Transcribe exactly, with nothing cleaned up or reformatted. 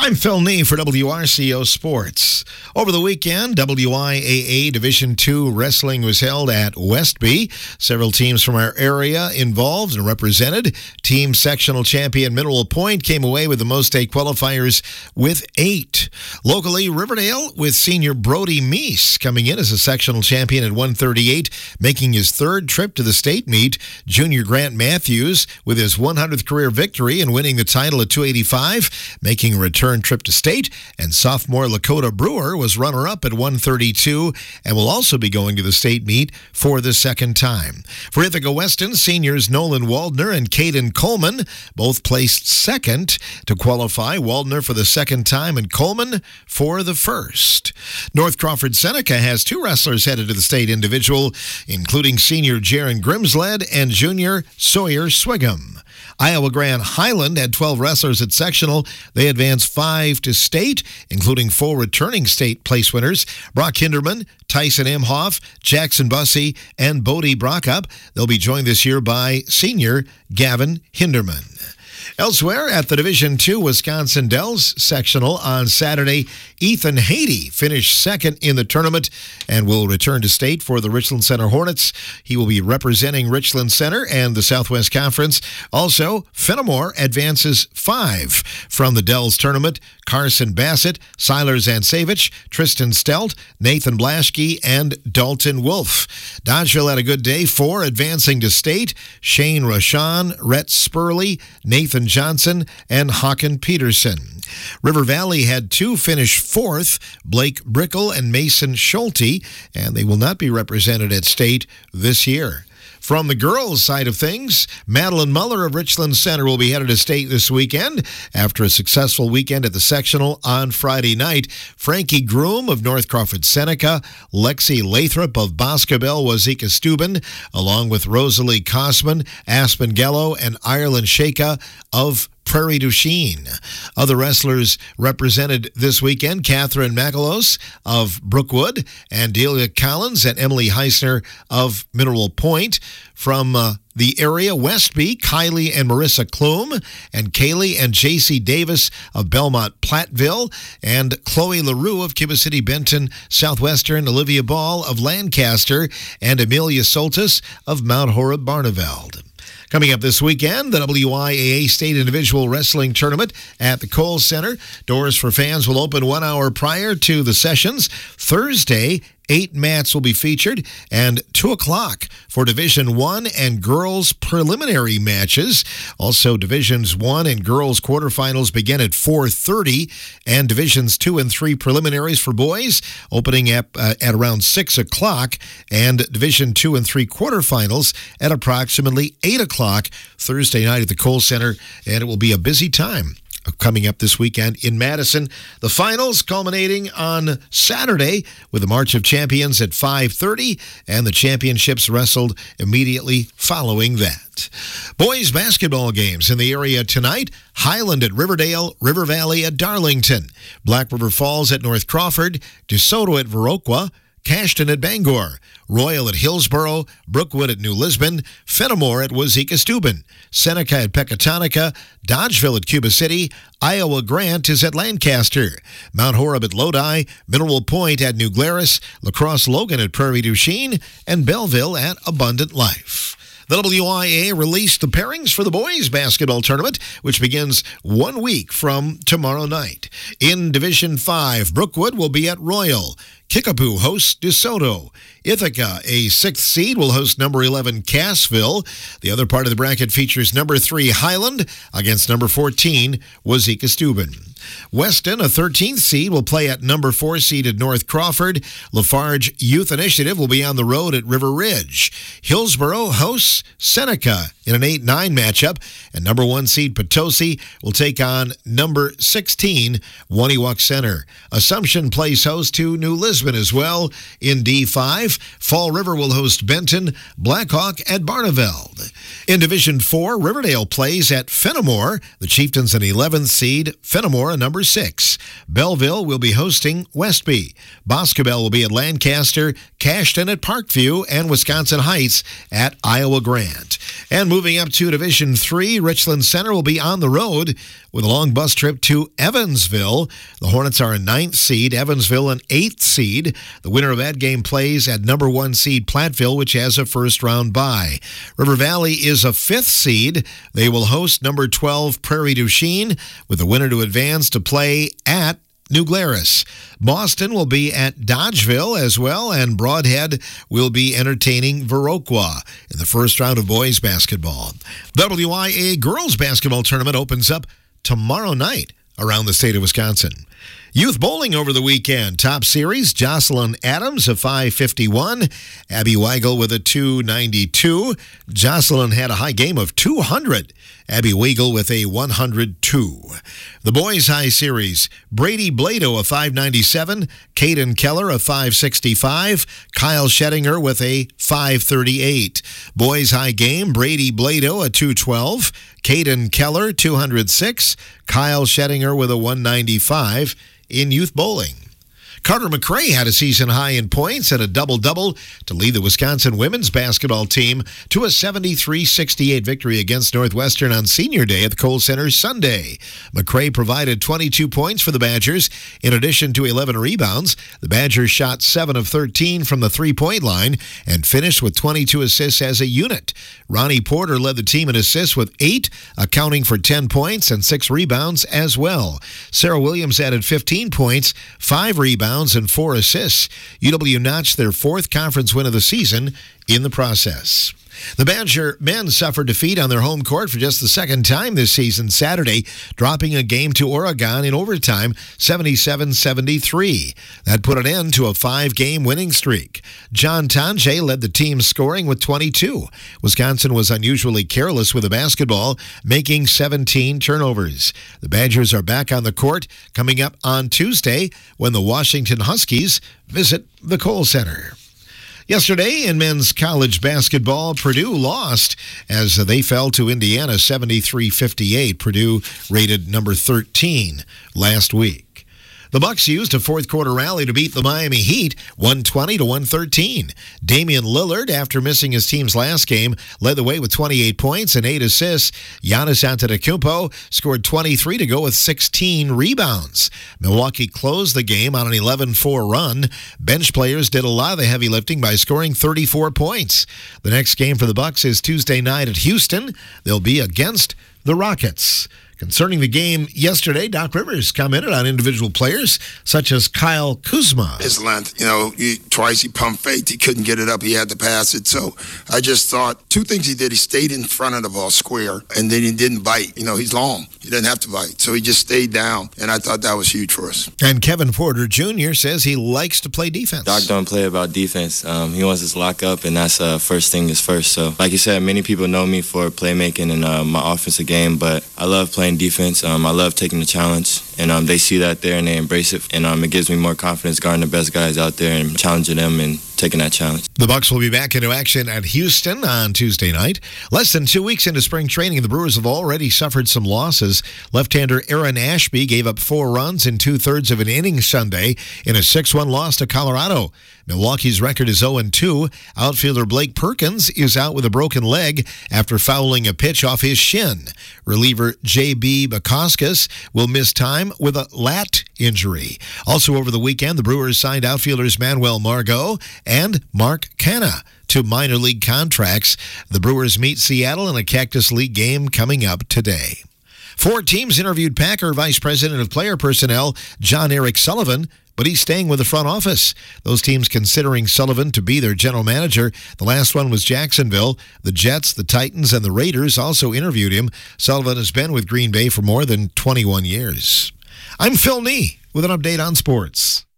I'm Phil Nee for W R C O Sports. Over the weekend, W I A A Division two wrestling was held at Westby. Several teams from our area involved and represented. Team sectional champion Mineral Point came away with the most state qualifiers with eight. Locally, Riverdale with senior Brody Meese coming in as a sectional champion at one thirty-eight, making his third trip to the state meet. Junior Grant Matthews with his one hundredth career victory and winning the title at two eighty-five, making a return trip to state, and sophomore Lakota Brewer was runner-up at one thirty-two and will also be going to the state meet for the second time. For Ithaca Weston, seniors Nolan Waldner and Caden Coleman both placed second to qualify. Waldner for the second time and Coleman for the first. North Crawford Seneca has two wrestlers headed to the state individual, including senior Jaron Grimsled and junior Sawyer Swigum. Iowa Grand Highland had twelve wrestlers at sectional. They advanced five to state, including four returning state place winners: Brock Hinderman, Tyson Imhoff, Jackson Bussey, and Bodie Brockup. They'll be joined this year by senior Gavin Hinderman. Elsewhere at the Division two Wisconsin Dells sectional on Saturday, Ethan Haiti finished second in the tournament and will return to state for the Richland Center Hornets. He will be representing Richland Center and the Southwest Conference. Also, Fenimore advances five from the Dells tournament: Carson Bassett, Siler Zansevich, Tristan Stelt, Nathan Blaschke, and Dalton Wolf. Dodgeville had a good day, four advancing to state: Shane Rashawn, Rhett Spurley, Nathan Johnson, and Hawken Peterson. River Valley had two finish fourth: Blake Brickle and Mason Schulte, and they will not be represented at state this year. From the girls' side of things, Madeline Muller of Richland Center will be headed to state this weekend after a successful weekend at the sectional on Friday night. Frankie Groom of North Crawford Seneca, Lexi Lathrop of Boscobel Wazeeka Steuben, along with Rosalie Kosman, Aspen Gallo, and Ireland Shaka of Prairie du Chien. Other wrestlers represented this weekend: Catherine Macalos of Brookwood, and Delia Collins and Emily Heisner of Mineral Point. From uh, the area, Westby, Kylie and Marissa Klum, and Kaylee and J C Davis of Belmont Platteville, and Chloe LaRue of Kiba City Benton Southwestern, Olivia Ball of Lancaster, and Amelia Soltis of Mount Horeb Barneveld. Coming up this weekend, the W I A A State Individual Wrestling Tournament at the Kohl Center. Doors for fans will open one hour prior to the sessions. Thursday, eight mats will be featured, and two o'clock for Division one and girls preliminary matches. Also, Divisions one and girls quarterfinals begin at four thirty, and Divisions two and three preliminaries for boys opening at, uh, at around six o'clock, and Division two and three quarterfinals at approximately eight o'clock Thursday night at the Kohl Center, and it will be a busy time coming up this weekend in Madison. The finals culminating on Saturday with the March of Champions at five thirty, and the championships wrestled immediately following that. Boys basketball games in the area tonight: Highland at Riverdale, River Valley at Darlington, Black River Falls at North Crawford, DeSoto at Viroqua, Cashton at Bangor, Royal at Hillsboro, Brookwood at New Lisbon, Fenimore at Wazeeka Steuben, Seneca at Pecatonica, Dodgeville at Cuba City, Iowa Grant is at Lancaster, Mount Horeb at Lodi, Mineral Point at New Glarus, La Crosse Logan at Prairie du Chien, and Belleville at Abundant Life. The W I A A released the pairings for the boys basketball tournament, which begins one week from tomorrow night. In Division five, Brookwood will be at Royal. Kickapoo hosts DeSoto. Ithaca, a sixth seed, will host number eleven Cassville. The other part of the bracket features number three Highland against number fourteen Wazeeka Steuben. Weston, a thirteenth seed, will play at number four seeded North Crawford. Lafarge Youth Initiative will be on the road at River Ridge. Hillsboro hosts Seneca in an eight nine matchup, and number one seed Potosi will take on number sixteen Waniwak Center. Assumption plays host to New Lisbon. Brisbane as well in D five. Fall River will host Benton, Blackhawk at Barneveld. In Division four, Riverdale plays at Fenimore. The Chieftains an eleventh seed, Fenimore a number six. Belleville will be hosting Westby. Boscobel will be at Lancaster, Cashton at Parkview, and Wisconsin Heights at Iowa Grant. And moving up to Division three, Richland Center will be on the road with a long bus trip to Evansville. The Hornets are a ninth seed, Evansville an eighth seed. The winner of that game plays at number one seed Platteville, which has a first-round bye. River Valley is a fifth seed. They will host number twelve Prairie du Chien, with the winner to advance to play at New Glarus. Boston will be at Dodgeville as well, and Broadhead will be entertaining Viroqua in the first round of boys basketball. W I A girls basketball tournament opens up tomorrow night around the state of Wisconsin. Youth bowling over the weekend. Top series, Jocelyn Adams, a five fifty-one. Abby Weigel with a two ninety-two. Jocelyn had a high game of two hundred. Abby Weigel with a one hundred two. The boys' high series, Brady Blado, a five ninety-seven. Caden Keller, a five sixty-five. Kyle Schettinger with a five thirty-eight. Boys' high game, Brady Blado, a two twelve. Caden Keller, two hundred six. Kyle Schettinger with a one ninety-five. In youth bowling, Carter McRae had a season high in points and a double-double to lead the Wisconsin women's basketball team to a seventy-three sixty-eight victory against Northwestern on Senior Day at the Kohl Center Sunday. McRae provided twenty-two points for the Badgers. In addition to eleven rebounds, the Badgers shot seven of thirteen from the three-point line and finished with twenty-two assists as a unit. Ronnie Porter led the team in assists with eight, accounting for ten points and six rebounds as well. Sarah Williams added fifteen points, five rebounds, and four assists. U W notched their fourth conference win of the season in the process. The Badger men suffered defeat on their home court for just the second time this season Saturday, dropping a game to Oregon in overtime, seventy-seven seventy-three. That put an end to a five-game winning streak. John Tonje led the team scoring with twenty-two. Wisconsin was unusually careless with the basketball, making seventeen turnovers. The Badgers are back on the court coming up on Tuesday when the Washington Huskies visit the Kohl Center. Yesterday in men's college basketball, Purdue lost as they fell to Indiana seventy-three fifty-eight. Purdue rated number thirteen last week. The Bucks used a fourth-quarter rally to beat the Miami Heat one twenty to one thirteen. Damian Lillard, after missing his team's last game, led the way with twenty-eight points and eight assists. Giannis Antetokounmpo scored twenty-three to go with sixteen rebounds. Milwaukee closed the game on an eleven four run. Bench players did a lot of the heavy lifting by scoring thirty-four points. The next game for the Bucks is Tuesday night at Houston. They'll be against the Rockets. Concerning the game yesterday, Doc Rivers commented on individual players such as Kyle Kuzma. His length, you know, he, twice he pump faked, he couldn't get it up, he had to pass it. So I just thought two things he did. He stayed in front of the ball square, and then he didn't bite. You know, he's long. He didn't have to bite. So he just stayed down, and I thought that was huge for us. And Kevin Porter Junior says he likes to play defense. Doc don't play about defense. Um, he wants us to lock up, and that's uh, first thing is first. So like you said, many people know me for playmaking and uh, my offensive game, but I love playing defense. Um, I love taking the challenge, and um, they see that there and they embrace it. And um, it gives me more confidence guarding the best guys out there and challenging them and taking that challenge. The Bucks will be back into action at Houston on Tuesday night. Less than two weeks into spring training, the Brewers have already suffered some losses. Left-hander Aaron Ashby gave up four runs in two-thirds of an inning Sunday in a six one loss to Colorado. Milwaukee's record is oh and two. Outfielder Blake Perkins is out with a broken leg after fouling a pitch off his shin. Reliever J B Bakauskas will miss time with a lat injury. Also over the weekend, the Brewers signed outfielders Manuel Margot and Mark Canha to minor league contracts. The Brewers meet Seattle in a Cactus League game coming up today. Four teams interviewed Packer Vice President of Player Personnel John Eric Sullivan, but he's staying with the front office. Those teams considering Sullivan to be their general manager. The last one was Jacksonville. The Jets, the Titans, and the Raiders also interviewed him. Sullivan has been with Green Bay for more than twenty-one years. I'm Phil Nee with an update on sports.